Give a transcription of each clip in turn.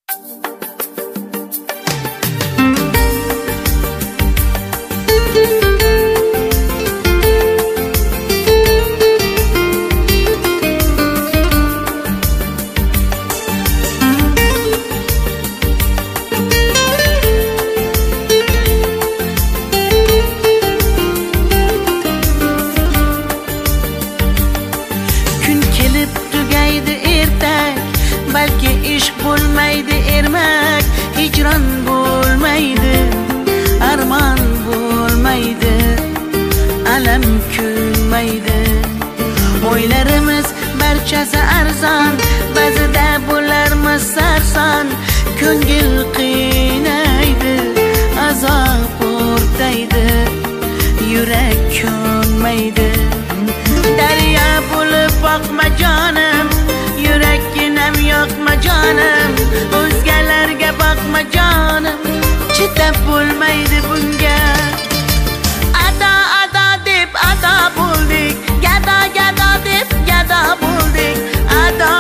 Balki ish bo'lmaydi ermak, hijron bo'lmaydi, armon bo'lmaydi, alam kulmaydi. O'ylarimiz barchasi arzon, ba'zida bo'larmiz sarson, ko'ngil qiynaydi, azob o'rtaydi, yurak ko'nmaydi. Daryo bo'lib boqma jonim, yurakginam yoqma jonim, o'zgalarga boqma jonim, chidab bo'lmaydi bunga. Ado ado deb ado bo'ldik, gado gado deb gado bo'ldik, ado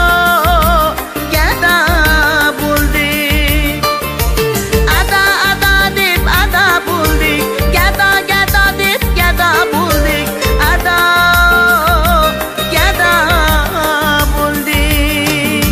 gado bo'ldik. Ado ado deb ado bo'ldik, gado gado deb gado bo'ldik, ado gado bo'ldik.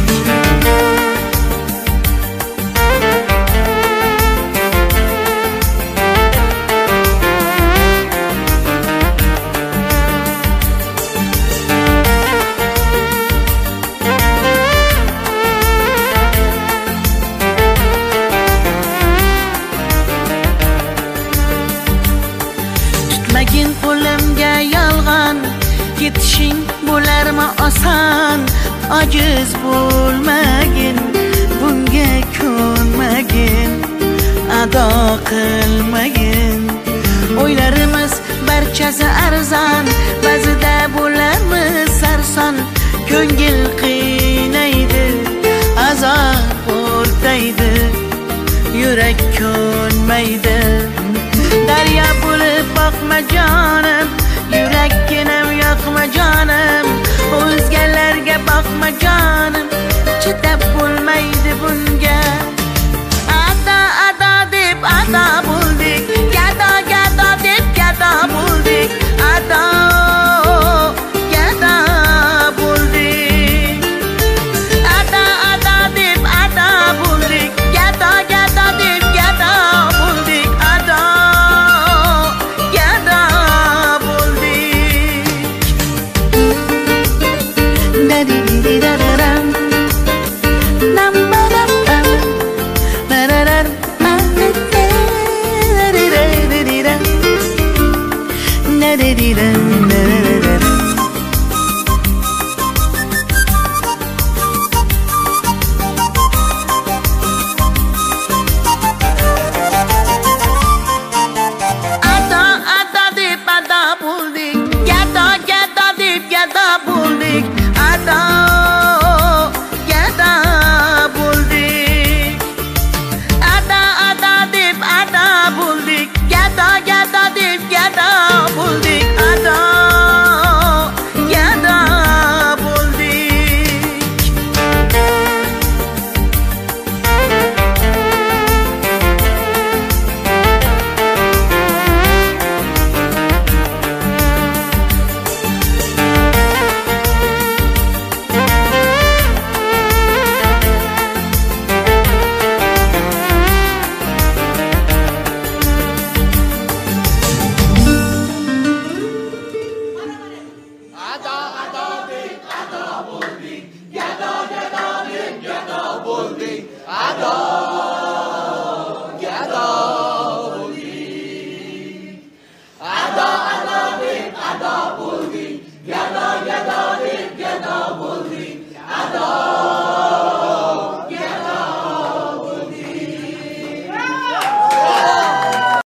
Tutmagin qo'limga yolg'on, ketishing bo'larmi oson, ojiz bo'lmagin, bunga ko'nmagin, ado qilmagin. O'ylarimiz barchasi arzon, ba'zida bo'larmiz sarson, ko'ngil qiynaydi, azob o'rtaydi, yurak ko'nmaydi. Daryo bo'lib boqma jonim, yurakginam yoqma jonim, o'zgalarga boqma jonim,